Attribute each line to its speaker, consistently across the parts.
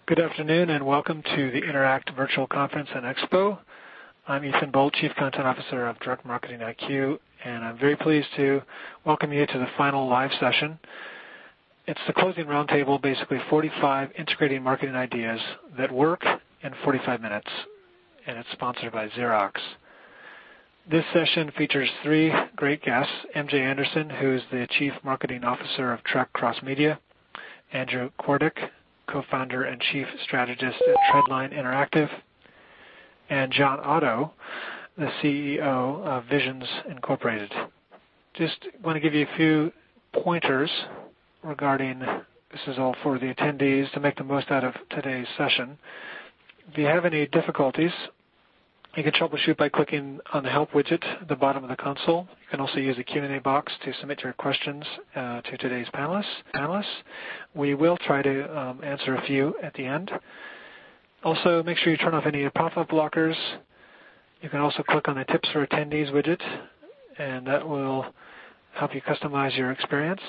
Speaker 1: Good afternoon and welcome to the Interact Virtual Conference and Expo. I'm Ethan Bolt, Chief Content Officer of Direct Marketing IQ, and I'm very pleased to welcome you to the final live session. It's the closing roundtable, basically 45 integrating marketing ideas that work in 45 minutes, and it's sponsored by Xerox. This session features three great guests: MJ Anderson, who is the Chief Marketing Officer of Trek Cross Media; Andrew Kordick, Co-founder and Chief Strategist at Treadline Interactive; and John Otto, the CEO of Visions Incorporated. Just want to give you a few pointers regarding, this is all for the attendees to make the most out of today's session. If you have any difficulties, you can troubleshoot by clicking on the Help widget at the bottom of the console. You can also use the Q&A box to submit your questions to today's panelists. We will try to answer a few at the end. Also, make sure you turn off any pop-up blockers. You can also click on the Tips for Attendees widget, and that will help you customize your experience.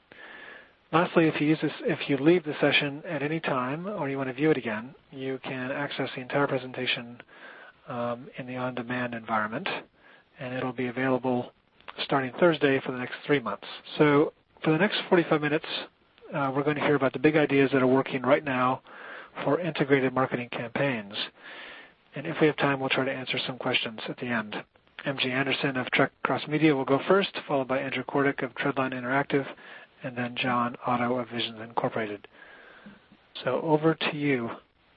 Speaker 1: Lastly, if you leave the session at any time or you want to view it again, you can access the entire presentation in the on-demand environment, and it'll be available starting Thursday for the next 3 months. So for the next 45 minutes, we're going to hear about the big ideas that are working right now for integrated marketing campaigns. And if we have time, we'll try to answer some questions at the end. MJ Anderson of Trek Cross Media will go first, followed by Andrew Kordick of Treadline Interactive, and then John Otto of Visions Incorporated. So over to you,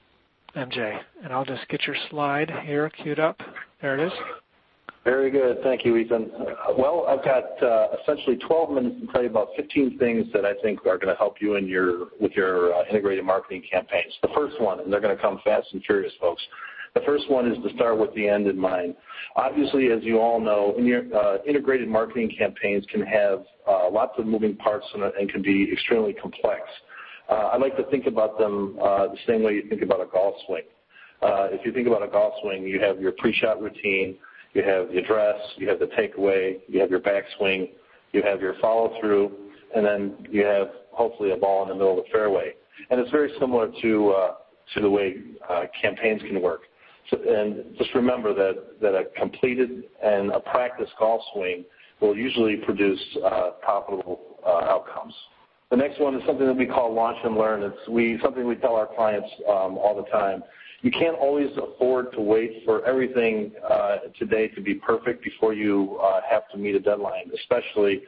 Speaker 1: MJ, and I'll just get your slide here queued up. There it is.
Speaker 2: Very good. Thank you, Ethan. Well, I've got essentially 12 minutes to tell you about 15 things that I think are going to help you with your integrated marketing campaigns. The first one, and they're going to come fast and furious, folks. The first one is to start with the end in mind. Obviously, as you all know, integrated marketing campaigns can have lots of moving parts and can be extremely complex. I like to think about them the same way you think about a golf swing. If you think about a golf swing, you have your pre-shot routine, you have the address, you have the takeaway, you have your backswing, you have your follow-through, and then you have hopefully a ball in the middle of the fairway. And it's very similar to the way campaigns can work. So, and just remember that a completed and a practiced golf swing will usually produce profitable outcomes. The next one is something that we call launch and learn. It's something we tell our clients all the time. You can't always afford to wait for everything today to be perfect before you have to meet a deadline, especially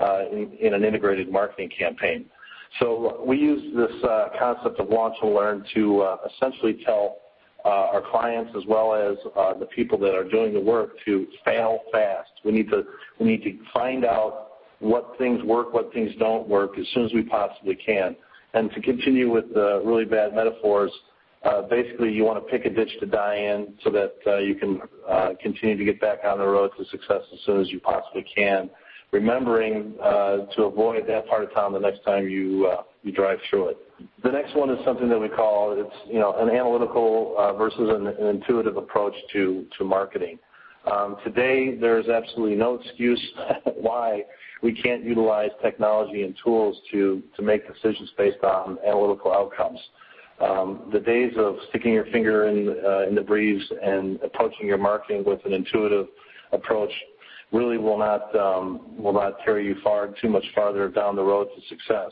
Speaker 2: in an integrated marketing campaign. So we use this concept of launch and learn to essentially tell our clients as well as the people that are doing the work to fail fast. We need to find out what things work, what things don't work as soon as we possibly can. And to continue with the really bad metaphors, basically you want to pick a ditch to die in so that you can continue to get back on the road to success as soon as you possibly can, remembering to avoid that part of town the next time you drive through it. The next one is something that we call an analytical versus an intuitive approach to marketing. Today, there's absolutely no excuse why we can't utilize technology and tools to make decisions based on analytical outcomes. The days of sticking your finger in the breeze and approaching your marketing with an intuitive approach really will not carry you too much farther down the road to success.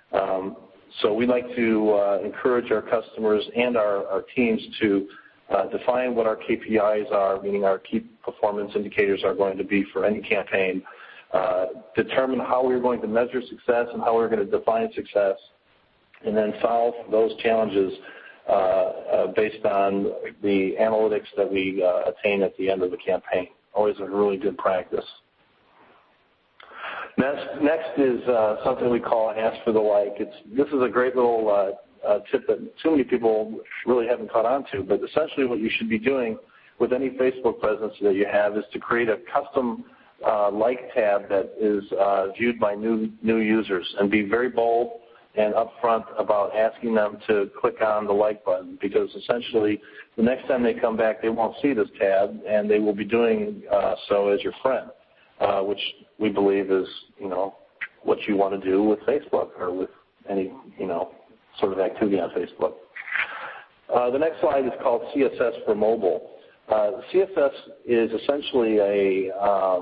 Speaker 2: So we like to encourage our customers and our teams to define what our KPIs are, meaning our key performance indicators are going to be for any campaign, determine how we're going to measure success and how we're going to define success, and then solve those challenges based on the analytics that we attain at the end of the campaign. Always a really good practice. Next is something we call ask for the like. This is a great little tip that too many people really haven't caught on to, but essentially what you should be doing with any Facebook presence that you have is to create a custom like tab that is viewed by new users, and be very bold and upfront about asking them to click on the like button, because essentially the next time they come back they won't see this tab and they will be doing so as your friend, which we believe is what you want to do with Facebook or with any sort of activity on Facebook. The next slide is called CSS for mobile. CSS is essentially a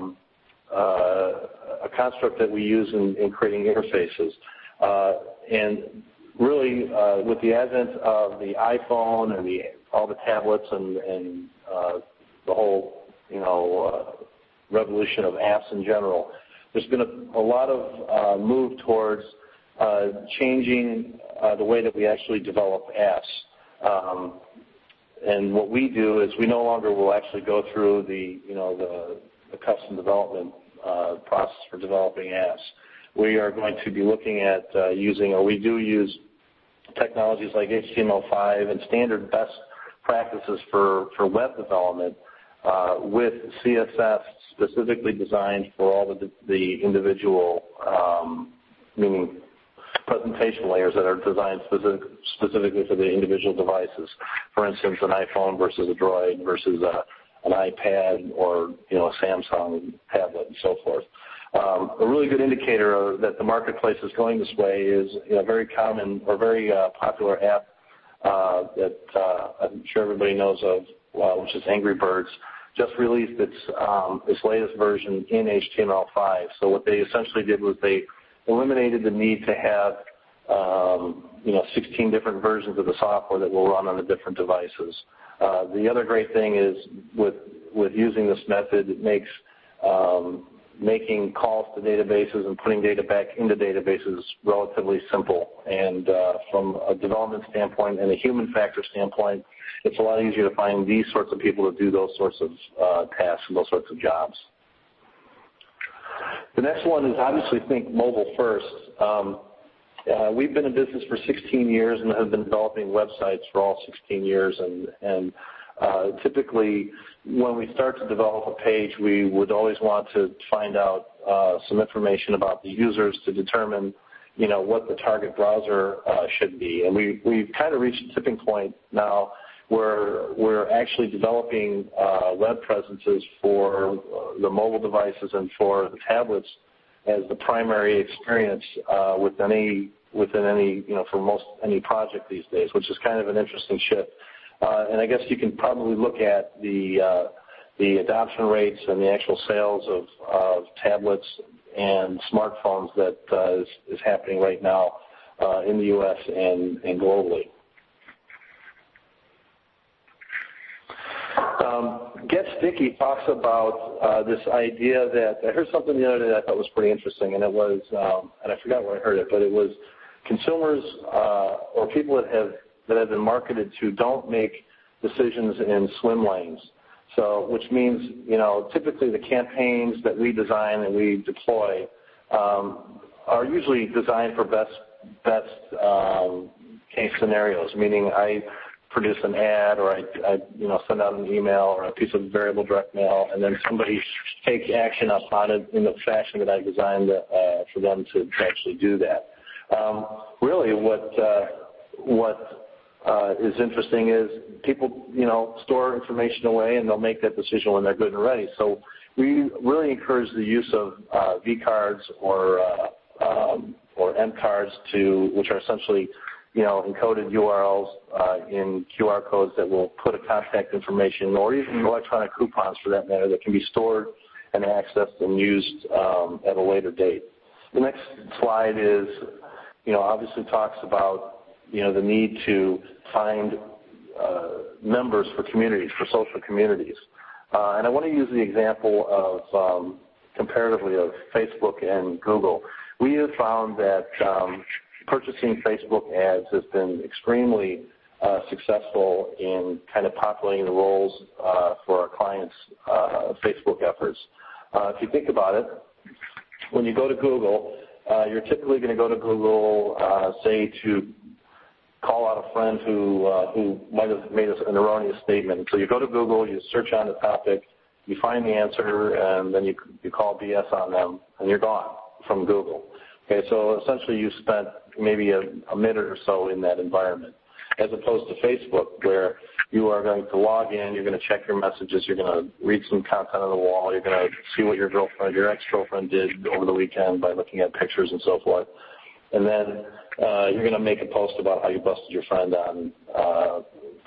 Speaker 2: construct that we use in creating interfaces. And really, with the advent of the iPhone and all the tablets and the whole, revolution of apps in general, there's been a lot of move towards changing the way that we actually develop apps. And what we do is we no longer will actually go through the custom development process for developing apps. We are going to be looking at we do use technologies like HTML5 and standard best practices for web development with CSS specifically designed for all the individual, meaning presentation layers that are designed specifically for the individual devices. For instance, an iPhone versus a Droid versus an iPad or a Samsung tablet and so forth. A really good indicator that the marketplace is going this way is a very common or very popular app that I'm sure everybody knows of, which is Angry Birds. Just released its latest version in HTML5. So what they essentially did was they eliminated the need to have 16 different versions of the software that will run on the different devices. The other great thing is with using this method, it makes making calls to databases and putting data back into databases relatively simple. And from a development standpoint and a human factor standpoint, it's a lot easier to find these sorts of people to do those sorts of tasks and those sorts of jobs. The next one is obviously think mobile first. We've been in business for 16 years and have been developing websites for all 16 years. And typically, when we start to develop a page, we would always want to find out some information about the users to determine, what the target browser should be. And we've kind of reached a tipping point now where we're actually developing web presences for the mobile devices and for the tablets as the primary experience within any for any project these days, which is kind of an interesting shift. And I guess you can probably look at the adoption rates and the actual sales of tablets and smartphones that is happening right now in the U.S. and globally. Get Sticky talks about this idea that I heard something the other day that I thought was pretty interesting, and it was, and I forgot where I heard it, but it was consumers or people that have been marketed to don't make decisions in swim lanes. So, which means, typically the campaigns that we design and we deploy are usually designed for best case scenarios, meaning I produce an ad or I send out an email or a piece of variable direct mail, and then somebody takes action upon it in the fashion that I designed for them to actually do that. Really, what is interesting is people, store information away and they'll make that decision when they're good and ready. So we really encourage the use of V-cards or M cards which are essentially encoded URLs in QR codes that will put a contact information or even electronic coupons for that matter that can be stored and accessed and used at a later date. The next slide is, obviously talks about, the need to find members for communities, for social communities. And I want to use the example of, comparatively, of Facebook and Google. We have found that purchasing Facebook ads has been extremely successful in kind of populating the roles for our clients' Facebook efforts. If you think about it, when you go to Google, you're typically going to go to Google, say, to call out a friend who might have made an erroneous statement. So you go to Google, you search on the topic, you find the answer, and then you call BS on them, and you're gone from Google. Okay, so essentially you spent maybe a minute or so in that environment, as opposed to Facebook, where you are going to log in, you're going to check your messages, you're going to read some content on the wall, you're going to see what your ex-girlfriend did over the weekend by looking at pictures and so forth. And then you're going to make a post about how you busted your friend on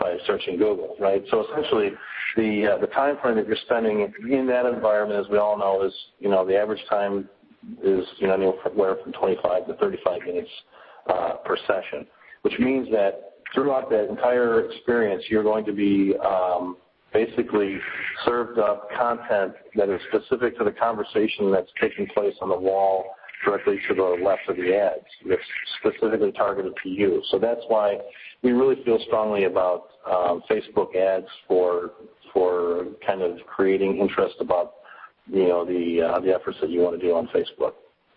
Speaker 2: by searching Google, right? So essentially, the time frame that you're spending in that environment, as we all know, is, the average time is, anywhere from 25 to 35 minutes per session, which means that throughout that entire experience, you're going to be basically served up content that is specific to the conversation that's taking place on the wall directly to the left of the ads. That's specifically targeted to you. So that's why we really feel strongly about Facebook ads for kind of creating interest about the efforts that you want to do on Facebook.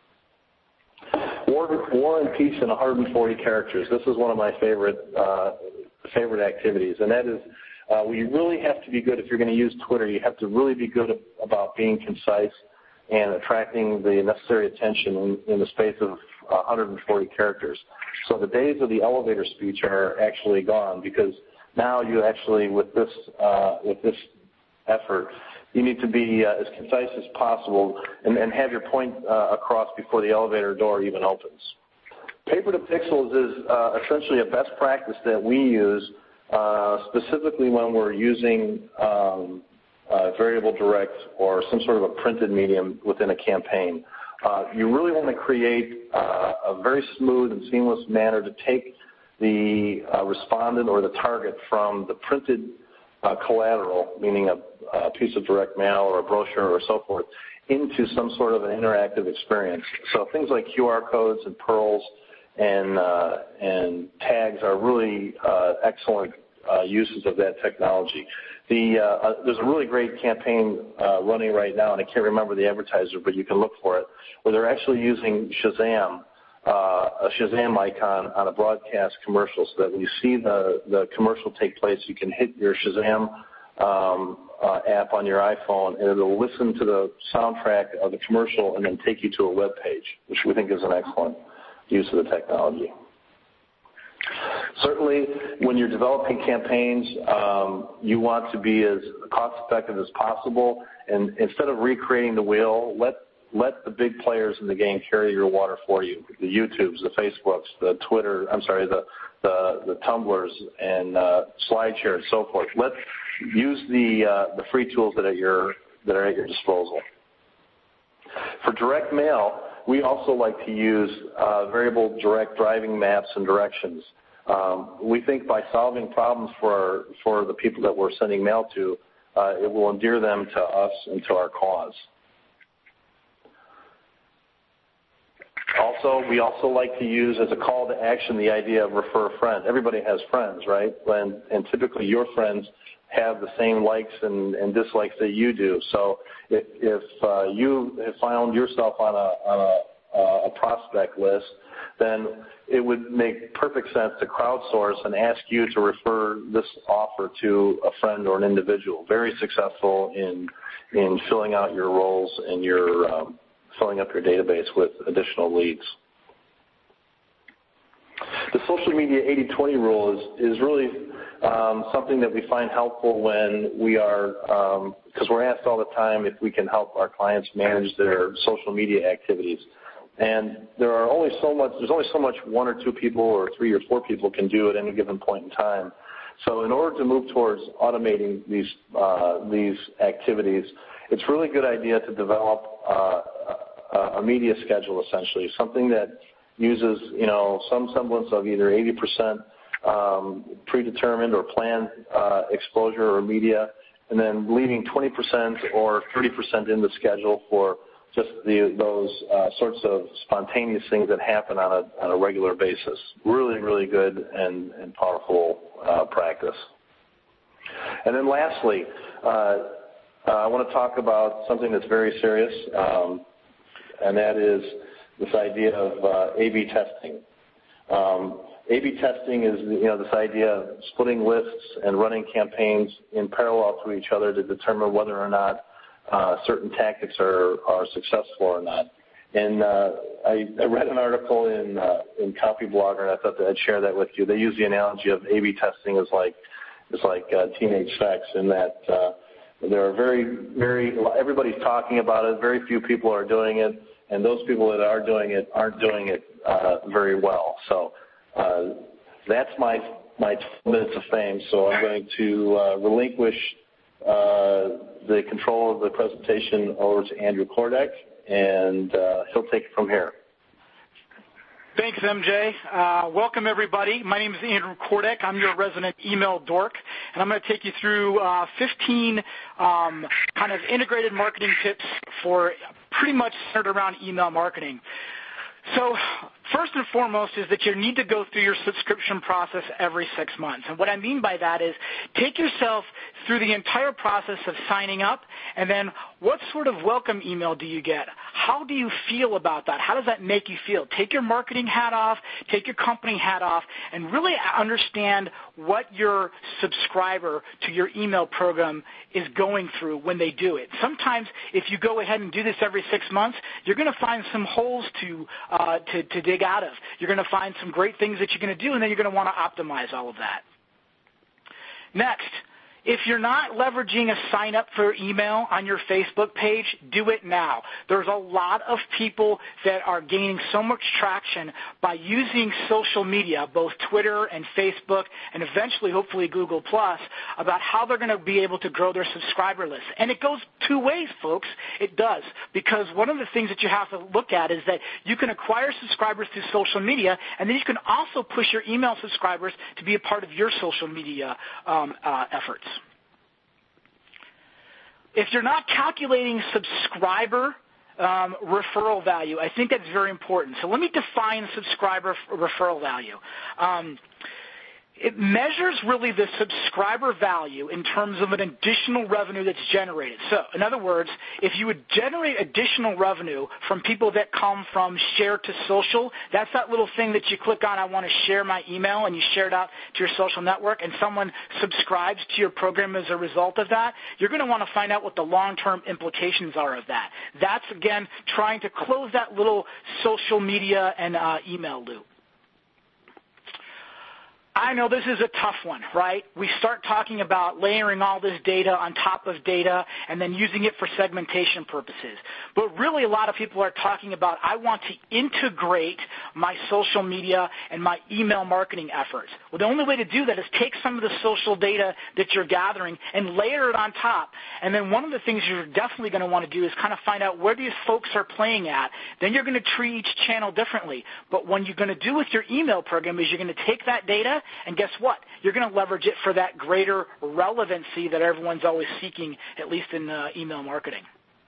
Speaker 2: War and Peace in 140 characters. This is one of my favorite activities, and that is we really have to be good. If you're going to use Twitter, you have to really be good about being concise and attracting the necessary attention in the space of 140 characters. So the days of the elevator speech are actually gone, because now you actually, with this effort, you need to be as concise as possible and have your point across before the elevator door even opens. Paper to Pixels is essentially a best practice that we use specifically when we're using variable direct or some sort of a printed medium within a campaign. You really want to create a very smooth and seamless manner to take the respondent or the target from the printed collateral, meaning a piece of direct mail or a brochure or so forth, into some sort of an interactive experience. So things like QR codes and pearls and tags are really excellent uses of that technology. There's a really great campaign running right now, and I can't remember the advertiser, but you can look for it, where they're actually using Shazam, a Shazam icon on a broadcast commercial, so that when you see the commercial take place, you can hit your Shazam app on your iPhone, and it'll listen to the soundtrack of the commercial and then take you to a web page, which we think is an excellent use of the technology. Certainly, when you're developing campaigns, you want to be as cost-effective as possible, and instead of recreating the wheel, let the big players in the game carry your water for you. The YouTubes, the Facebooks, the Twitter, the Tumblrs and SlideShare and so forth. Use the free tools that are at your disposal. For direct mail, we also like to use variable direct driving maps and directions. We think by solving problems for the people that we're sending mail to, it will endear them to us and to our cause. We also like to use as a call to action the idea of refer a friend. Everybody has friends, right? And typically your friends have the same likes and dislikes that you do. So if you have found yourself on a prospect list, then it would make perfect sense to crowdsource and ask you to refer this offer to a friend or an individual. Very successful in filling out your roles and your filling up your database with additional leads. The social media 80-20 rule is really something that we find helpful when we are, because we're asked all the time if we can help our clients manage their social media activities. And there's only so much one or two people or three or four people can do at any given point in time. So in order to move towards automating these activities, it's really a good idea to develop a media schedule, essentially, something that uses some semblance of either 80% predetermined or planned exposure or media, and then leaving 20% or 30% in the schedule for just those sorts of spontaneous things that happen on a regular basis. Really, really good and powerful practice. And then lastly, I want to talk about something that's very serious, and that is this idea of A/B testing. A/B testing is this idea of splitting lists and running campaigns in parallel to each other to determine whether or not certain tactics are successful or not. And I read an article in Copyblogger, and I thought that I'd share that with you. They use the analogy of A/B testing as like teenage sex, in that there are everybody's talking about it. Very few people are doing it, and those people that are doing it aren't doing it very well. So that's my my 12 minutes of fame, so I'm going to relinquish the control of the presentation over to Andrew Kordek, and he'll take it from here.
Speaker 3: Thanks, MJ. Welcome, everybody. My name is Andrew Kordek. I'm your resident email dork, and I'm going to take you through 15 kind of integrated marketing tips for pretty much centered around email marketing. So first and foremost is that you need to go through your subscription process every 6 months. And what I mean by that is take yourself through the entire process of signing up, and then what sort of welcome email do you get? How do you feel about that? How does that make you feel? Take your marketing hat off, take your company hat off, and really understand what your subscriber to your email program is going through when they do it. Sometimes if you go ahead and do this every 6 months, you're going to find some holes to dig out of. You're going to find some great things that you're going to do, and then you're going to want to optimize all of that. Next, if you're not leveraging a sign-up for email on your Facebook page, do it now. There's a lot of people that are gaining so much traction by using social media, both Twitter and Facebook, and eventually, hopefully, Google+, about how they're going to be able to grow their subscriber list. And it goes two ways, folks. It does, because one of the things that you have to look at is that you can acquire subscribers through social media, and then you can also push your email subscribers to be a part of your social media efforts. If you're not calculating subscriber referral value, I think that's very important. So let me define subscriber referral value. It measures really the subscriber value in terms of an additional revenue that's generated. So, in other words, if you would generate additional revenue from people that come from share to social, that's that little thing that you click on, I want to share my email, and you share it out to your social network, and someone subscribes to your program as a result of that, you're going to want to find out what the long-term implications are of that. That's, again, trying to close that little social media and email loop. I know this is a tough one, right? We start talking about layering all this data on top of data and then using it for segmentation purposes. But really a lot of people are talking about, I want to integrate my social media and my email marketing efforts. Well, the only way to do that is take some of the social data that you're gathering and layer it on top. And then one of the things you're definitely going to want to do is kind of find out where these folks are playing at. Then you're going to treat each channel differently. But what you're going to do with your email program is you're going to take that data, and guess what? You're going to leverage it for that greater relevancy that everyone's always seeking, at least in email marketing.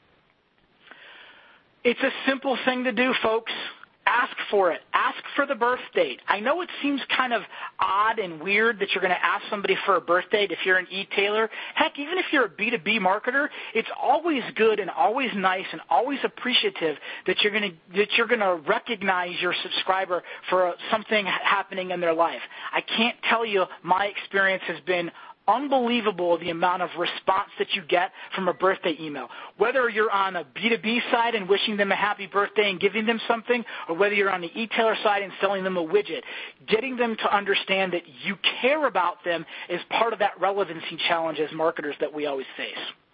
Speaker 3: It's a simple thing to do, folks. Ask for it. Ask for the birth date. I know it seems kind of odd and weird that you're going to ask somebody for a birth date if you're an e-tailer. Heck, even if you're a B2B marketer, it's always good and always nice and always appreciative that you're going to recognize your subscriber for something happening in their life. I can't tell you my experience has been unbelievable, the amount of response that you get from a birthday email. Whether you're on a B2B side and wishing them a happy birthday and giving them something, or whether you're on the e-tailer side and selling them a widget, getting them to understand that you care about them is part of that relevancy challenge as marketers that we always face.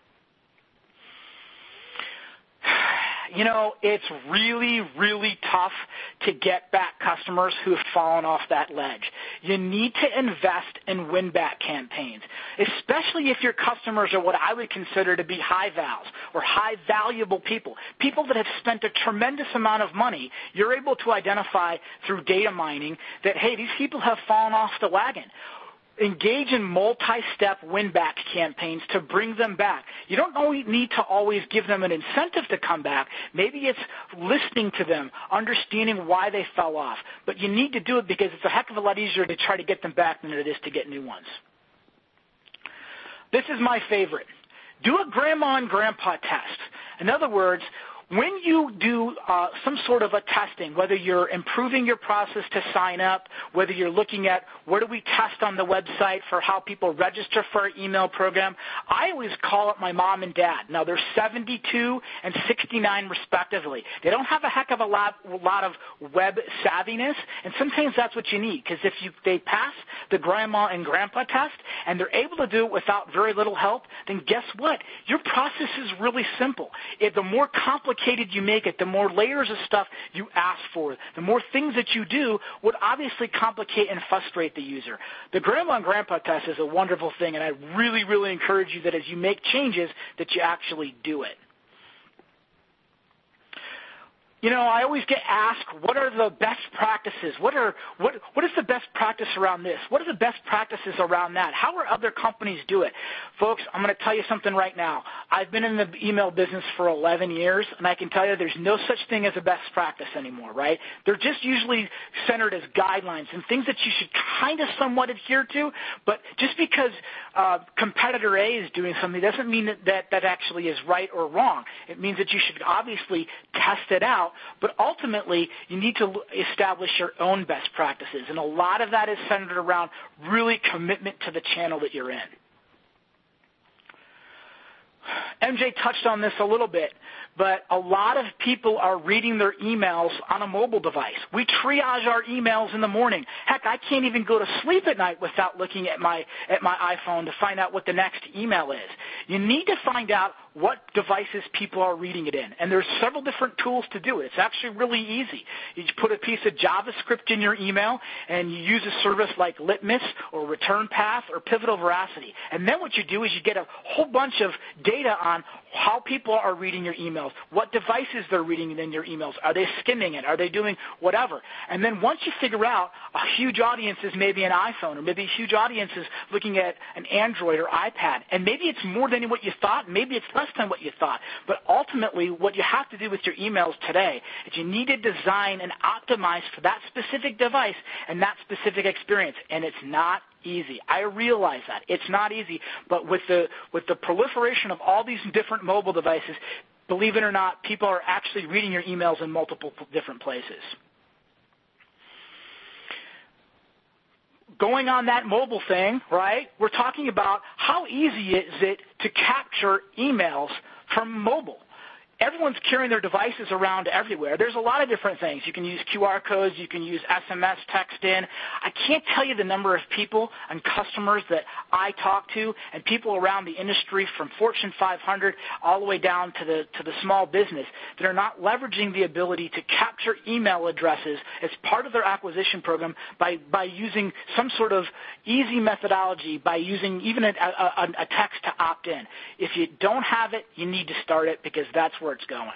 Speaker 3: You know, it's really, really tough to get back customers who have fallen off that ledge. You need to invest in win-back campaigns, especially if your customers are what I would consider to be high-vals or high-valuable people, people that have spent a tremendous amount of money. You're able to identify through data mining that, hey, these people have fallen off the wagon. Engage in multi-step win-back campaigns to bring them back. You don't need to always give them an incentive to come back. Maybe it's listening to them, understanding why they fell off. But you need to do it because it's a heck of a lot easier to try to get them back than it is to get new ones. This is my favorite. Do a grandma and grandpa test. In other words, when you do some sort of a testing, whether you're improving your process to sign up, whether you're looking at where do we test on the website for how people register for our email program, I always call up my mom and dad. Now, they're 72 and 69 respectively. They don't have a heck of a lot of web savviness, and sometimes that's what you need, because if they pass the grandma and grandpa test and they're able to do it without very little help, then guess what? Your process is really simple. The more complicated complicated you make it, the more layers of stuff you ask for, the more things that you do would obviously complicate and frustrate the user. The grandma and grandpa test is a wonderful thing, and I really, really encourage you that as you make changes that you actually do it. I always get asked, what are the best practices? What is the best practice around this? What are the best practices around that? How are other companies do it? Folks, I'm going to tell you something right now. I've been in the email business for 11 years, and I can tell you there's no such thing as a best practice anymore, right? They're just usually centered as guidelines and things that you should kind of somewhat adhere to, but just because competitor A is doing something doesn't mean that actually is right or wrong. It means that you should obviously test it out, but ultimately you need to establish your own best practices, and a lot of that is centered around really commitment to the channel that you're in. MJ touched on this a little bit, but a lot of people are reading their emails on a mobile device. We triage our emails in the morning. Heck, I can't even go to sleep at night without looking at my iPhone to find out what the next email is. You need to find out what devices people are reading it in, and there's several different tools to do it. It's actually really easy. You just put a piece of JavaScript in your email, and you use a service like Litmus or Return Path or Pivotal Veracity, and then what you do is you get a whole bunch of data on how people are reading your emails, what devices they're reading in your emails. Are they skimming it? Are they doing whatever? And then once you figure out a huge audience is maybe an iPhone, or maybe a huge audience is looking at an Android or iPad, and maybe it's more than what you thought, maybe it's less than what you thought. But ultimately, what you have to do with your emails today is you need to design and optimize for that specific device and that specific experience, and it's not easy. I realize that. It's not easy, but with the proliferation of all these different mobile devices, believe it or not, people are actually reading your emails in multiple different places. Going on that mobile thing, right, we're talking about how easy is it to capture emails from mobile. Everyone's carrying their devices around everywhere. There's a lot of different things. You can use QR codes. You can use SMS, text in. I can't tell you the number of people and customers that I talk to and people around the industry from Fortune 500 all the way down to the small business that are not leveraging the ability to capture email addresses as part of their acquisition program by using some sort of easy methodology, by using even a text to opt in. If you don't have it, you need to start it because that's where it's going.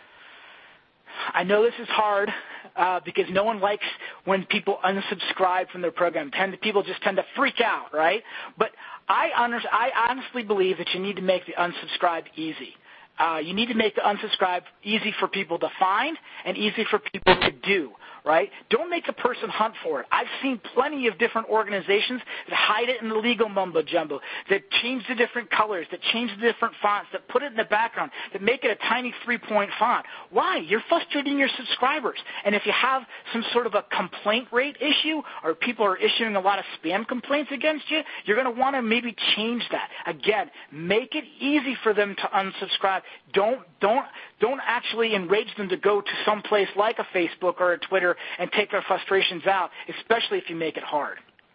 Speaker 3: I know this is hard because no one likes when people unsubscribe from their program. People just tend to freak out, right? But I honestly believe that you need to make the unsubscribe easy. You need to make the unsubscribe easy for people to find and easy for people to do, right? Don't make a person hunt for it. I've seen plenty of different organizations that hide it in the legal mumbo-jumbo, that change the different colors, that change the different fonts, that put it in the background, that make it a tiny 3-point font. Why? You're frustrating your subscribers. And if you have some sort of a complaint rate issue or people are issuing a lot of spam complaints against you, you're going to want to maybe change that. Again, make it easy for them to unsubscribe. Don't actually enrage them to go to some place like a Facebook or a Twitter and take their frustrations out, especially if you make it hard.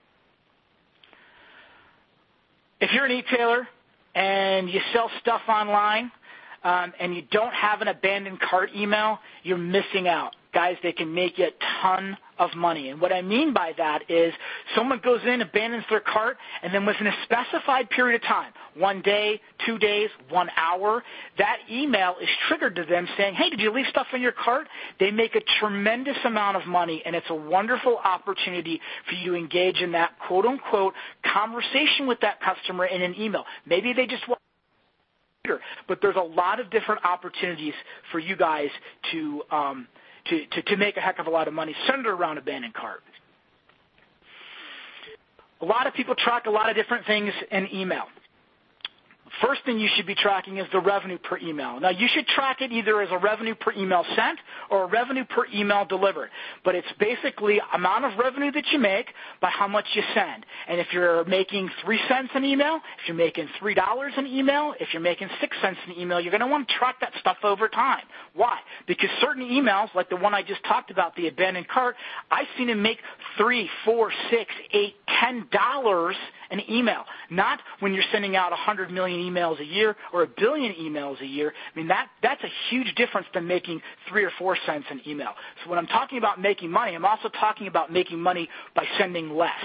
Speaker 3: If you're an e-tailer and you sell stuff online and you don't have an abandoned cart email, you're missing out. Guys, they can make you a ton of money. And what I mean by that is someone goes in, abandons their cart, and then within a specified period of time, 1 day, 2 days, 1 hour, that email is triggered to them saying, hey, did you leave stuff in your cart? They make a tremendous amount of money, and it's a wonderful opportunity for you to engage in that quote-unquote conversation with that customer in an email. Maybe they just want but there's a lot of different opportunities for you guys to make a heck of a lot of money centered around abandoned cart. A lot of people track a lot of different things in email. First thing you should be tracking is the revenue per email. Now, you should track it either as a revenue per email sent or a revenue per email delivered. But it's basically amount of revenue that you make by how much you send. And if you're making 3 cents an email, if you're making $3 an email, if you're making 6 cents an email, you're going to want to track that stuff over time. Why? Because certain emails, like the one I just talked about, the abandoned cart, I've seen them make $3, $4, $6, $8, $10 an email. Not when you're sending out 100 million emails a year or 1 billion emails a year, I mean, that's a huge difference than making 3 or 4 cents an email. So when I'm talking about making money, I'm also talking about making money by sending less.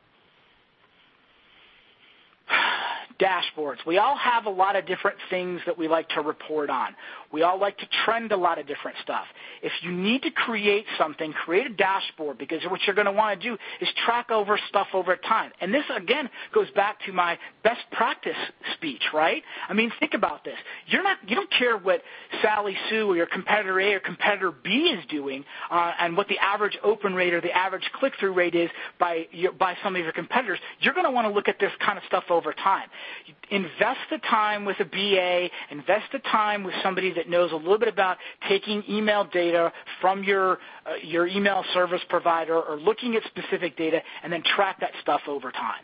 Speaker 3: Dashboards. We all have a lot of different things that we like to report on. We all like to trend a lot of different stuff. If you need to create something, create a dashboard, because what you're going to want to do is track over stuff over time. And this, again, goes back to my best practice speech, right? I mean, think about this. You don't care what Sally Sue or your competitor A or competitor B is doing and what the average open rate or the average click-through rate is by some of your competitors. You're going to want to look at this kind of stuff over time. Invest the time with a BA, invest the time with somebody that knows a little bit about taking email data from your email service provider or looking at specific data, and then track that stuff over time.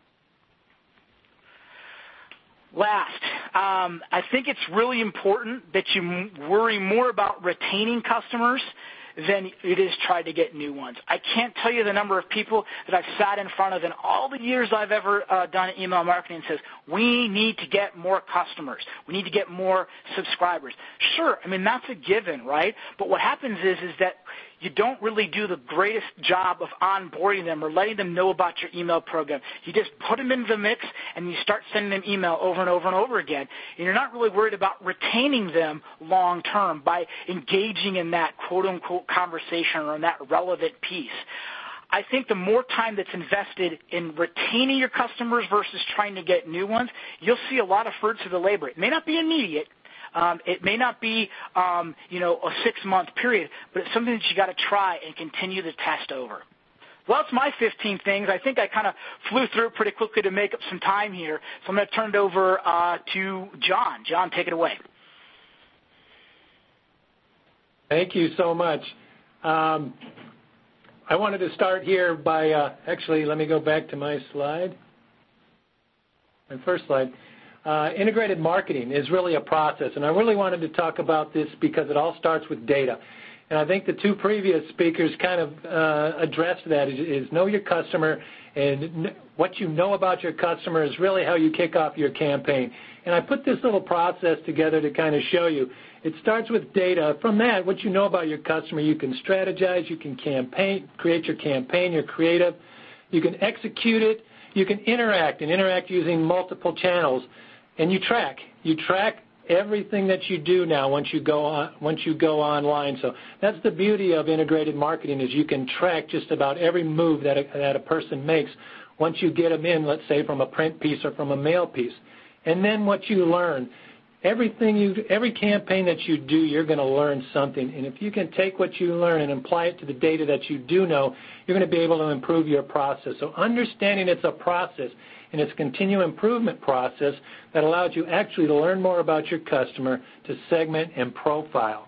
Speaker 3: Last, I think it's really important that you worry more about retaining customers than it is try to get new ones. I can't tell you the number of people that I've sat in front of in all the years I've ever done email marketing and says, we need to get more customers. We need to get more subscribers. Sure, I mean, that's a given, right? But what happens is that you don't really do the greatest job of onboarding them or letting them know about your email program. You just put them into the mix and you start sending them email over and over and over again. And you're not really worried about retaining them long term by engaging in that quote-unquote conversation or in that relevant piece. I think the more time that's invested in retaining your customers versus trying to get new ones, you'll see a lot of fruits of the labor. It may not be immediate. It may not be, a 6-month period, but it's something that you got to try and continue to test over. Well, that's my 15 things. I think I kind of flew through it pretty quickly to make up some time here. So I'm going to turn it over to John. John, take it away.
Speaker 4: Thank you so much. I wanted to start here by actually, let me go back to my slide. My first slide. Integrated marketing is really a process, and I really wanted to talk about this because it all starts with data. And I think the 2 previous speakers kind of addressed that, is know your customer, and what you know about your customer is really how you kick off your campaign. And I put this little process together to kind of show you. It starts with data. From that, what you know about your customer, you can strategize, you can campaign, create your campaign, your creative, you can execute it, you can interact using multiple channels. And you track everything that you do now once you go online. So that's the beauty of integrated marketing, is you can track just about every move that a person makes once you get them in, let's say, from a print piece or from a mail piece. And then what you learn, every campaign that you do, you're going to learn something. And if you can take what you learn and apply it to the data that you do know, you're going to be able to improve your process. So understanding it's a process, and it's a continual improvement process that allows you actually to learn more about your customer, to segment and profile.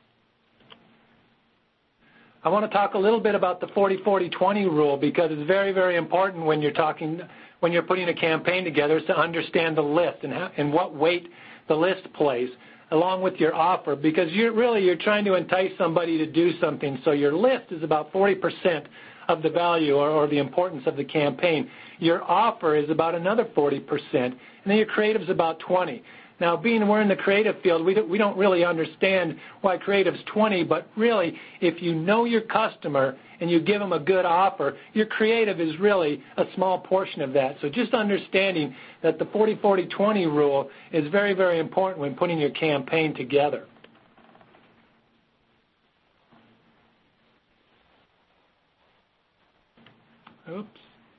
Speaker 4: I want to talk a little bit about the 40-40-20 rule, because it's very, very important when you're putting a campaign together, is to understand the list and what weight the list plays along with your offer, because you're trying to entice somebody to do something. So your list is about 40% of the value or the importance of the campaign. Your offer is about another 40%, and then your creative is about 20%. Now, being we're in the creative field, we don't really understand why creative's 20%, but really, if you know your customer and you give them a good offer, your creative is really a small portion of that. So just understanding that the 40-40-20 rule is very, very important when putting your campaign together. Oops.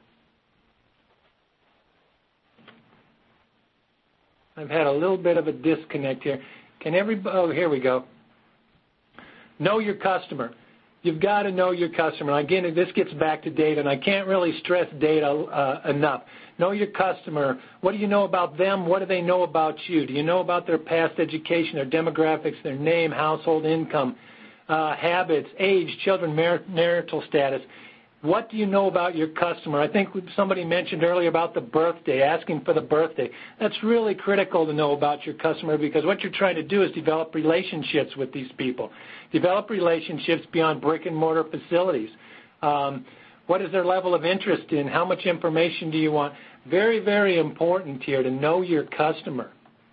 Speaker 4: I've had a little bit of a disconnect here. Oh, here we go. Know your customer. You've got to know your customer. Again, this gets back to data, and I can't really stress data enough. Know your customer. What do you know about them? What do they know about you? Do you know about their past education, their demographics, their name, household income, habits, age, children, marital status? What do you know about your customer? I think somebody mentioned earlier about the birthday, asking for the birthday. That's really critical to know about your customer, because what you're trying to do is develop relationships with these people. Develop relationships beyond brick and mortar facilities. What is their level of interest in? How much information do you want? Very, very important here to know your customer.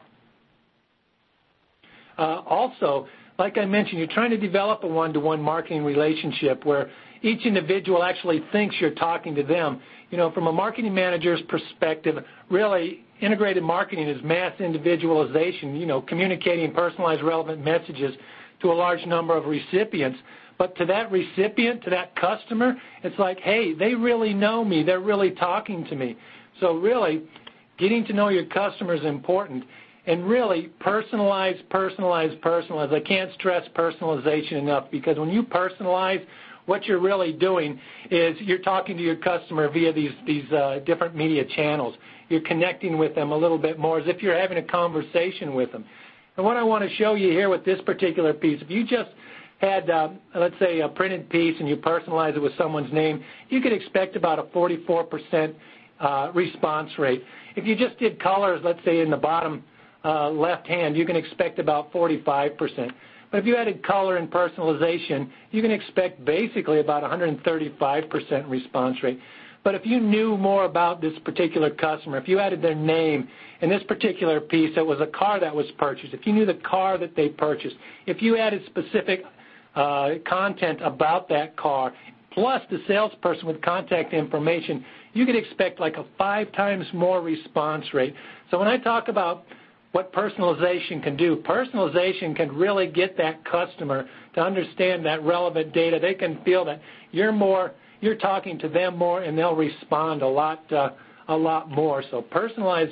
Speaker 4: Also, like I mentioned, you're trying to develop a one-to-one marketing relationship where each individual actually thinks you're talking to them. You know, from a marketing manager's perspective, really integrated marketing is mass individualization, you know, communicating personalized, relevant messages to a large number of recipients. But to that recipient, to that customer, it's like, hey, they really know me. They're really talking to me. So really, getting to know your customer is important. And really, personalize. I can't stress personalization enough, because when you personalize, what you're really doing is you're talking to your customer via these different media channels. You're connecting with them a little bit more as if you're having a conversation with them. And what I want to show you here with this particular piece, if you just had, let's say, a printed piece and you personalize it with someone's name, you could expect about a 44% response rate. If you just did colors, let's say in the bottom left hand, you can expect about 45%. But if you added color and personalization, you can expect basically about 135% response rate. But if you knew more about this particular customer, if you added their name in this particular piece, it was a car that was purchased, if you knew the car that they purchased, if you added specific content about that car, plus the salesperson with contact information, you could expect like a 5 times more response rate. So when I talk about what personalization can do, personalization can really get that customer to understand that relevant data. They can feel that you're talking to them more, and they'll respond a lot more. So personalize.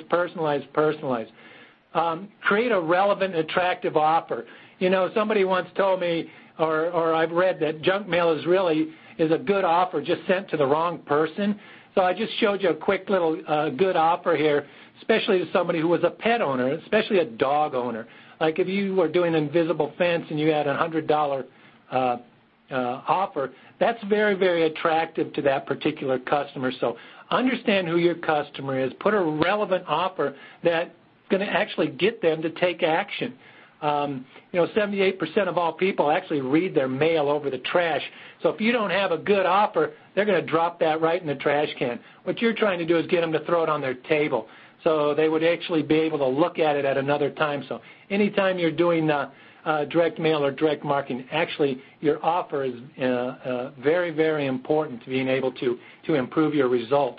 Speaker 4: Create a relevant, attractive offer. You know, somebody once told me, or I've read that junk mail is a good offer just sent to the wrong person. So I just showed you a quick little good offer here, especially to somebody who was a pet owner, especially a dog owner. Like if you were doing invisible fence and you had a $100 offer, that's very, very attractive to that particular customer. So understand who your customer is. Put a relevant offer that's going to actually get them to take action. 78% of all people actually read their mail over the trash. So if you don't have a good offer, they're going to drop that right in the trash can. What you're trying to do is get them to throw it on their table, so they would actually be able to look at it at another time. So anytime you're doing direct mail or direct marketing, actually your offer is very, very important to being able to improve your results.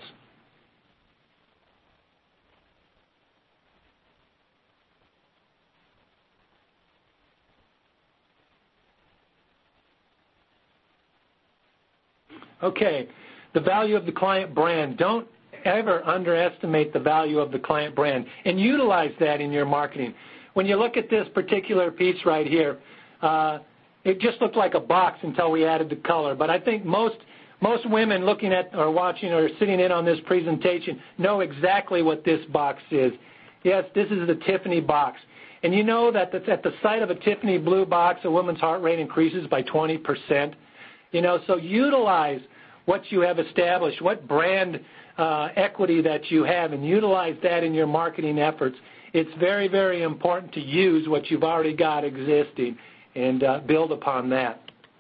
Speaker 4: Okay, the value of the client brand. Don't ever underestimate the value of the client brand, and utilize that in your marketing. When you look at this particular piece right here, it just looked like a box until we added the color. But I think most women looking at or watching or sitting in on this presentation know exactly what this box is. Yes, this is the Tiffany box. And you know that at the sight of a Tiffany blue box, a woman's heart rate increases by 20%. So utilize what you have established, what brand equity that you have, and utilize that in your marketing efforts. It's very, very important to use what you've already got existing and build upon that.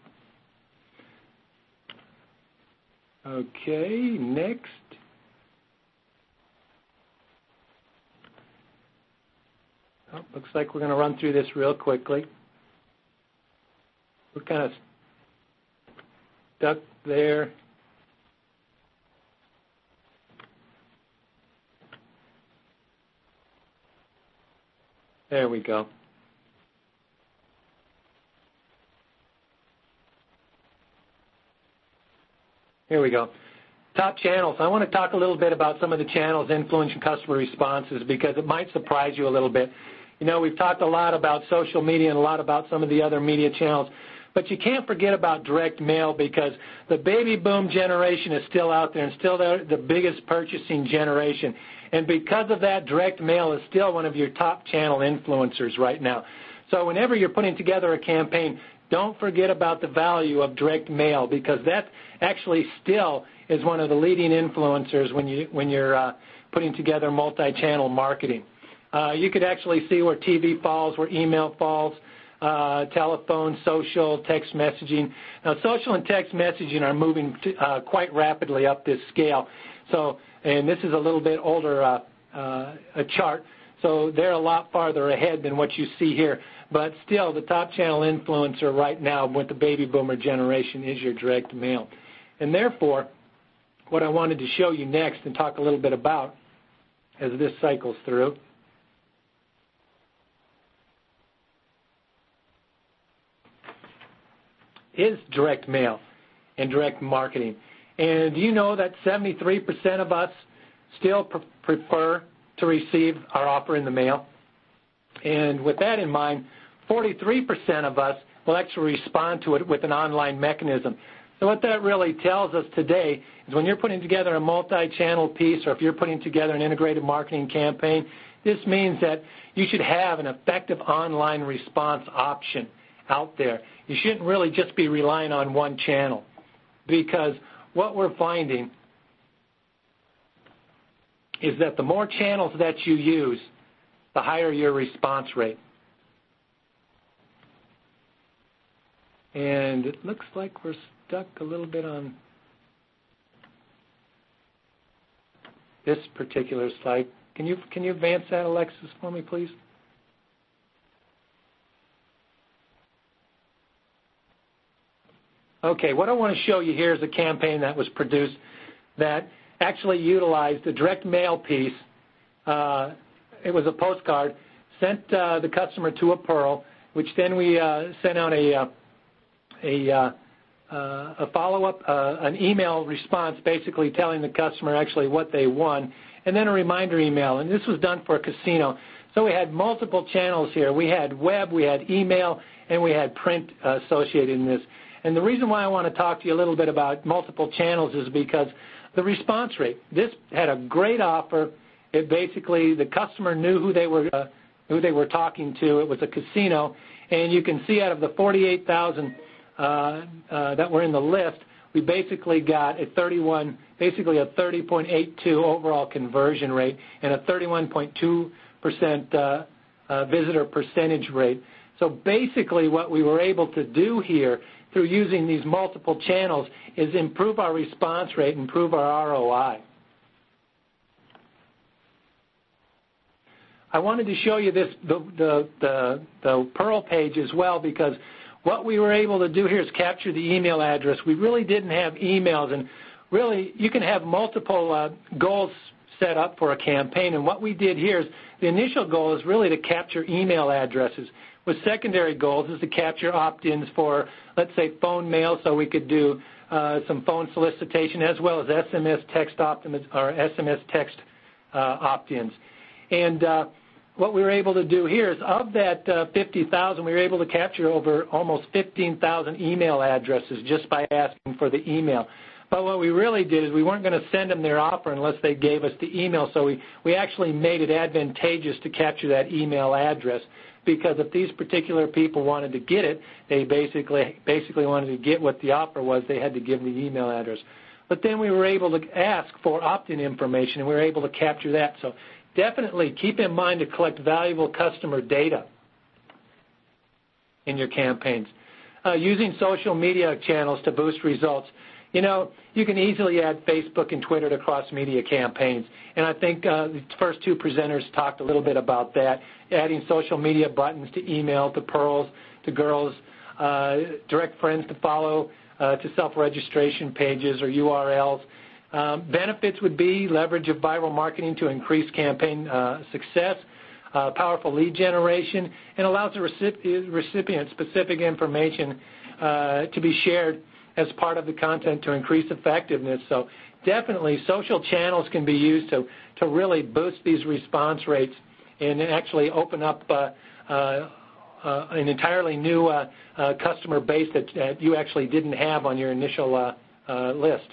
Speaker 4: Okay, next. Looks like we're going to run through this real quickly. We're kind of stuck there. There we go. Here we go. Top channels. I want to talk a little bit about some of the channels influencing customer responses, because it might surprise you a little bit. We've talked a lot about social media and a lot about some of the other media channels, but you can't forget about direct mail, because the baby boom generation is still out there and still the biggest purchasing generation. And because of that, direct mail is still one of your top channel influencers right now. So whenever you're putting together a campaign, don't forget about the value of direct mail, because that actually still is one of the leading influencers when you're putting together multi-channel marketing. You could actually see where TV falls, where email falls. telephone, social, text messaging. Now, social and text messaging are moving quite rapidly up this scale. So, and this is a little bit older a chart, so they're a lot farther ahead than what you see here. But still, the top channel influencer right now with the baby boomer generation is your direct mail. And therefore, what I wanted to show you next and talk a little bit about as this cycles through is direct mail and direct marketing. And do you know that 73% of us still prefer to receive our offer in the mail? And with that in mind, 43% of us will actually respond to it with an online mechanism. So what that really tells us today is when you're putting together a multi-channel piece or if you're putting together an integrated marketing campaign, this means that you should have an effective online response option out there. You shouldn't really just be relying on one channel, because what we're finding is that the more channels that you use, the higher your response rate. And it looks like we're stuck a little bit on this particular slide. Can you advance that, Alexis, for me, please? Okay, what I want to show you here is a campaign that was produced that actually utilized the direct mail piece. It was a postcard, sent the customer to a Pearl, which then we sent out a follow-up, an email response basically telling the customer actually what they won, and then a reminder email. And this was done for a casino. So we had multiple channels here. We had web, we had email, and we had print associated in this. And the reason why I want to talk to you a little bit about multiple channels is because the response rate. This had a great offer. It basically, the customer knew who they were talking to. It was a casino. And you can see out of the 48,000 that were in the list, we basically got a 30.82 overall conversion rate and a 31.2% visitor percentage rate. So basically what we were able to do here through using these multiple channels is improve our response rate, improve our ROI. I wanted to show you this, the Pearl page as well, because what we were able to do here is capture the email address. We really didn't have emails, and really you can have multiple goals set up for a campaign, and what we did here is the initial goal is really to capture email addresses. With secondary goals is to capture opt-ins for, let's say, phone mail, so we could do some phone solicitation as well as SMS text opt-ins. And what we were able to do here is of that 50,000, we were able to capture over almost 15,000 email addresses just by asking for the email. But what we really did is we weren't going to send them their offer unless they gave us the email, so we actually made it advantageous to capture that email address, because if these particular people wanted to get it, they basically wanted to get what the offer was, they had to give the email address. But then we were able to ask for opt-in information, and we were able to capture that. So definitely keep in mind to collect valuable customer data in your campaigns. Using social media channels to boost results. You know, you can easily add Facebook and Twitter to cross-media campaigns, and I think the first two presenters talked a little bit about that, adding social media buttons to email, to Pearls, to girls, direct friends to follow, to self-registration pages or URLs. Benefits would be leverage of viral marketing to increase campaign success, powerful lead generation, and allows the recipient specific information to be shared as part of the content to increase effectiveness. So definitely social channels can be used to really boost these response rates and actually open up an entirely new customer base that you actually didn't have on your initial list.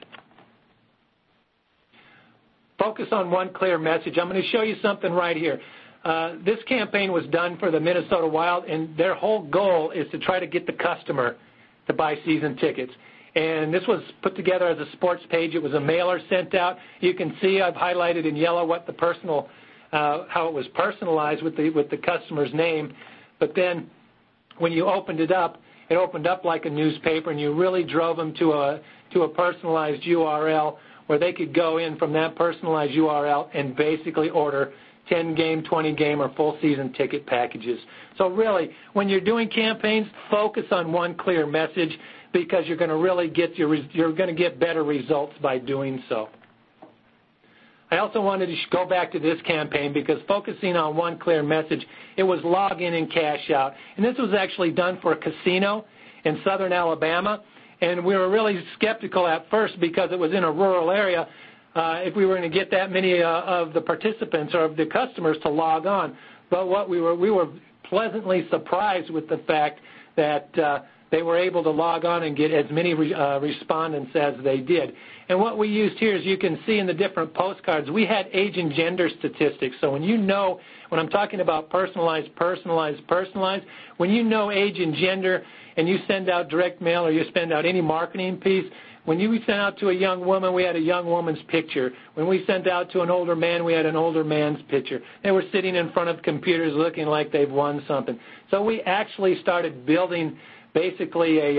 Speaker 4: Focus on one clear message. I'm going to show you something right here. This campaign was done for the Minnesota Wild, and their whole goal is to try to get the customer to buy season tickets. And this was put together as a sports page. It was a mailer sent out. You can see I've highlighted in yellow what the how it was personalized with the customer's name. But then when you opened it up like a newspaper, and you really drove them to a personalized URL where they could go in from that personalized URL and basically order 10-game, 20-game, or full-season ticket packages. So really, when you're doing campaigns, focus on one clear message because you're going to really get better results by doing so. I also wanted to go back to this campaign because focusing on one clear message, it was log in and cash out. And this was actually done for a casino in southern Alabama. And we were really skeptical at first because it was in a rural area if we were going to get that many of the participants or of the customers to log on. But what we were pleasantly surprised with the fact that they were able to log on and get as many respondents as they did. And what we used here, as you can see in the different postcards, we had age and gender statistics. So when I'm talking about personalized, when you know age and gender and you send out direct mail or you send out any marketing piece, when you sent out to a young woman, we had a young woman's picture. When we sent out to an older man, we had an older man's picture. They were sitting in front of computers looking like they've won something. So we actually started building basically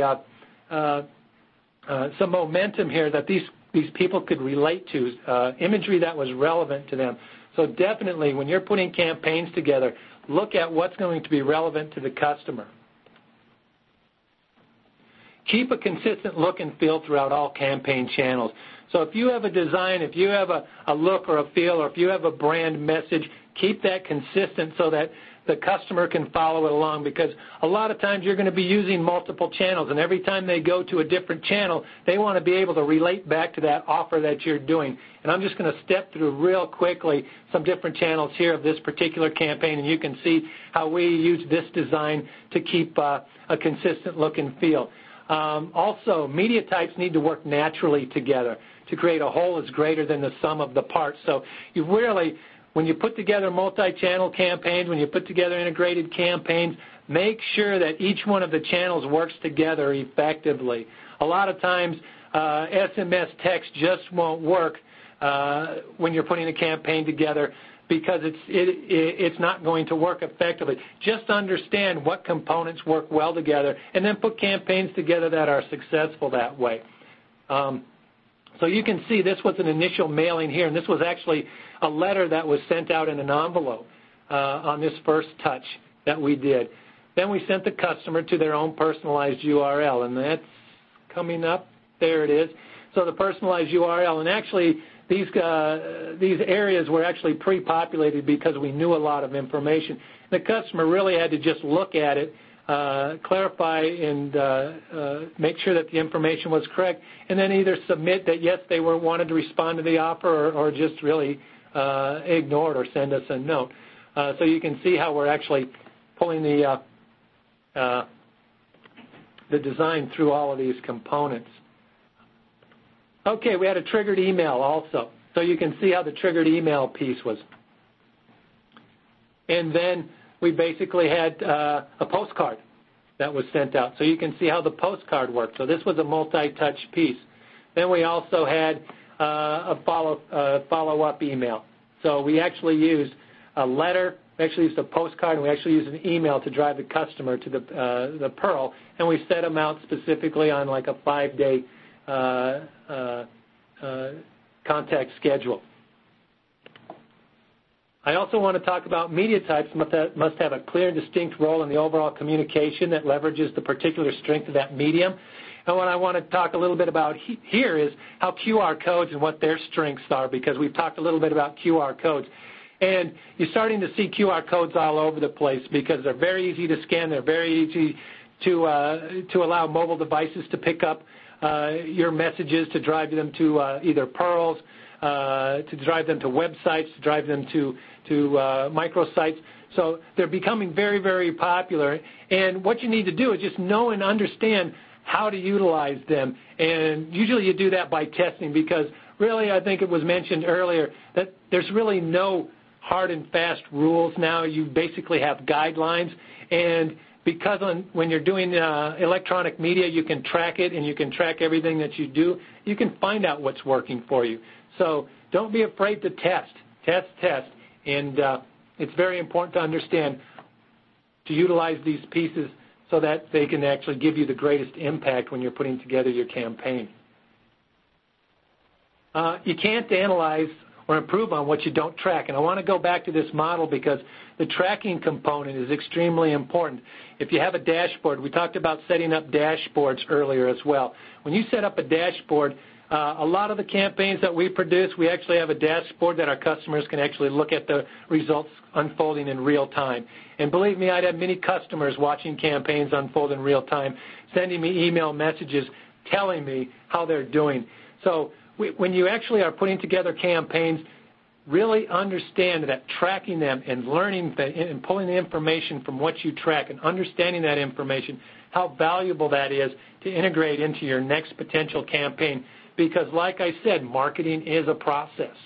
Speaker 4: some momentum here that these people could relate to, imagery that was relevant to them. So definitely, when you're putting campaigns together, look at what's going to be relevant to the customer. Keep a consistent look and feel throughout all campaign channels. So if you have a design, if you have a look or a feel, or if you have a brand message, keep that consistent so that the customer can follow it along, because a lot of times you're going to be using multiple channels, and every time they go to a different channel, they want to be able to relate back to that offer that you're doing. And I'm just going to step through real quickly some different channels here of this particular campaign, and you can see how we use this design to keep a consistent look and feel. Also, media types need to work naturally together to create a whole is greater than the sum of the parts. So you really, when you put together multi-channel campaigns, when you put together integrated campaigns, make sure that each one of the channels works together effectively. A lot of times, SMS text just won't work when you're putting a campaign together because it's not going to work effectively. Just understand what components work well together and then put campaigns together that are successful that way. So you can see this was an initial mailing here, and this was actually a letter that was sent out in an envelope on this first touch that we did. Then we sent the customer to their own personalized URL, and that's coming up. There it is. So the personalized URL, and actually these areas were actually pre-populated because we knew a lot of information. The customer really had to just look at it, clarify and make sure that the information was correct, and then either submit that, yes, they wanted to respond to the offer or just really ignore it or send us a note. So you can see how we're actually pulling the design through all of these components. Okay, we had a triggered email also. So you can see how the triggered email piece was. And then we basically had a postcard that was sent out. So you can see how the postcard worked. So this was a multi-touch piece. Then we also had a follow-up email. So we actually used a letter, we actually used a postcard, and we actually used an email to drive the customer to the Pearl. And we set them out specifically on like a 5-day contact schedule. I also want to talk about media types must have a clear and distinct role in the overall communication that leverages the particular strength of that medium. And what I want to talk a little bit about here is how QR codes and what their strengths are, because we've talked a little bit about QR codes. And you're starting to see QR codes all over the place because they're very easy to scan. They're very easy to allow mobile devices to pick up your messages, to drive them to either Pearls, to drive them to websites, to drive them to microsites. So they're becoming very, very popular. And what you need to do is just know and understand how to utilize them. And usually you do that by testing, because really I think it was mentioned earlier that there's really no hard and fast rules now. You basically have guidelines. And because when you're doing electronic media, you can track it and you can track everything that you do, you can find out what's working for you. So don't be afraid to test. And it's very important to understand to utilize these pieces so that they can actually give you the greatest impact when you're putting together your campaign. You can't analyze or improve on what you don't track. And I want to go back to this model because the tracking component is extremely important. If you have a dashboard, we talked about setting up dashboards earlier as well. When you set up a dashboard, a lot of the campaigns that we produce, we actually have a dashboard that our customers can actually look at the results unfolding in real time. And believe me, I'd have many customers watching campaigns unfold in real time, sending me email messages telling me how they're doing. So when you actually are putting together campaigns, really understand that tracking them and learning and pulling the information from what you track and understanding that information, how valuable that is to integrate into your next potential campaign. Because like I said, marketing is a process.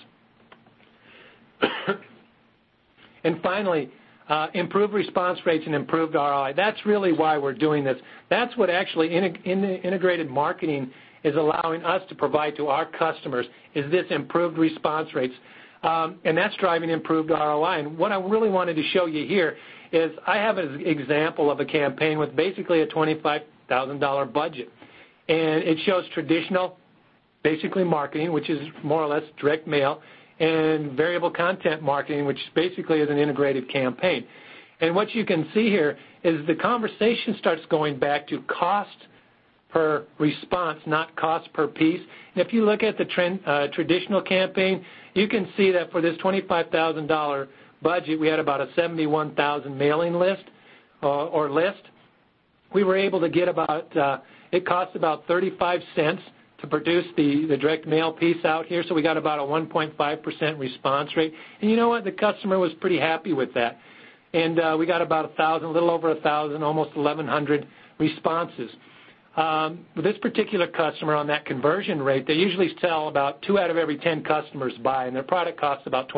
Speaker 4: And finally, improved response rates and improved ROI. That's really why we're doing this. That's what actually integrated marketing is allowing us to provide to our customers, is this improved response rates. And that's driving improved ROI. And what I really wanted to show you here is I have an example of a campaign with basically a $25,000 budget. And it shows traditional, basically marketing, which is more or less direct mail, and variable content marketing, which basically is an integrated campaign. And what you can see here is the conversation starts going back to cost per response, not cost per piece. And if you look at the traditional campaign, you can see that for this $25,000 budget, we had about a 71,000 mailing list or list. We were able to get about, it cost about 35 cents to produce the direct mail piece out here, so we got about a 1.5% response rate. And you know what? The customer was pretty happy with that. And we got about 1,000, a little over 1,000, almost 1,100 responses. With this particular customer on that conversion rate, they usually sell about 2 out of every 10 customers buy, and their product costs about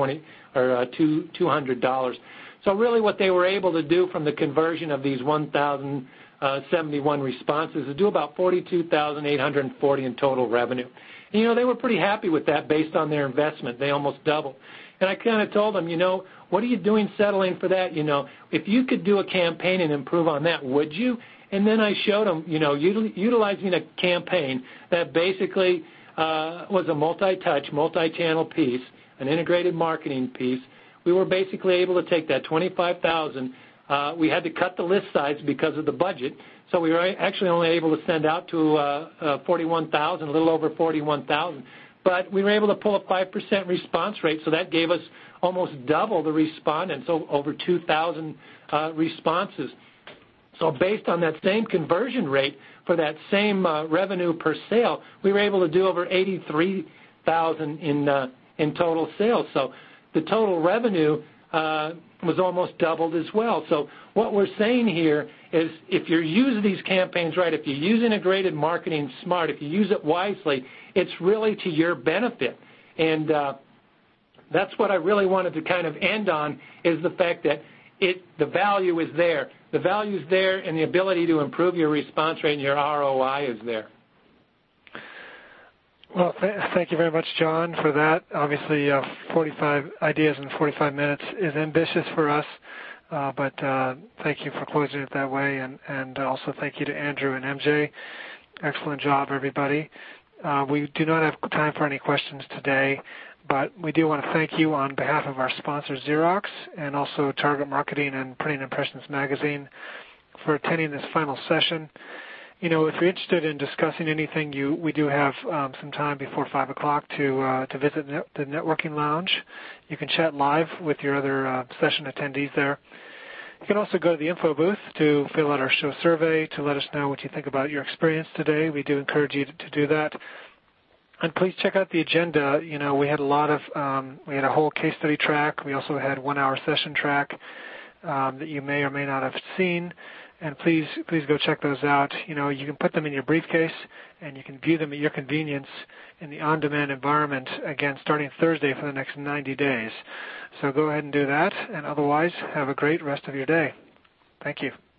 Speaker 4: $200. So really what they were able to do from the conversion of these 1,071 responses is do about $42,840 in total revenue. And, you know, they were pretty happy with that based on their investment. They almost doubled. And I kind of told them, you know, what are you doing settling for that? You know, if you could do a campaign and improve on that, would you? And then I showed them, you know, utilizing a campaign that basically was a multi-touch, multi-channel piece, an integrated marketing piece. We were basically able to take that $25,000. We had to cut the list size because of the budget, so we were actually only able to send out to 41,000, a little over 41,000. But we were able to pull a 5% response rate, so that gave us almost double the respondents, so over 2,000 responses. So based on that same conversion rate for that same revenue per sale, we were able to do over 83,000 in total sales. So the total revenue was almost doubled as well. So what we're saying here is if you use these campaigns right, if you use integrated marketing smart, if you use it wisely, it's really to your benefit. And that's what I really wanted to kind of end on, is the fact that the value is there. The value is there, and the ability to improve your response rate and your ROI is there.
Speaker 1: Well, thank you very much, John, for that. Obviously, 45 ideas in 45 minutes is ambitious for us, but thank you for closing it that way, and also thank you to Andrew and MJ. Excellent job, everybody. We do not have time for any questions today, but we do want to thank you on behalf of our sponsor, Xerox, and also Target Marketing and Printing Impressions Magazine for attending this final session. You know, if you're interested in discussing anything, we do have some time before 5 o'clock to visit the networking lounge. You can chat live with your other session attendees there. You can also go to the info booth to fill out our show survey to let us know what you think about your experience today. We do encourage you to do that. And please check out the agenda. You know, we had a whole case study track. We also had 1-hour session track that you may or may not have seen. And please go check those out. You know, you can put them in your briefcase, and you can view them at your convenience in the on-demand environment, again, starting Thursday for the next 90 days. So go ahead and do that, and otherwise, have a great rest of your day. Thank you.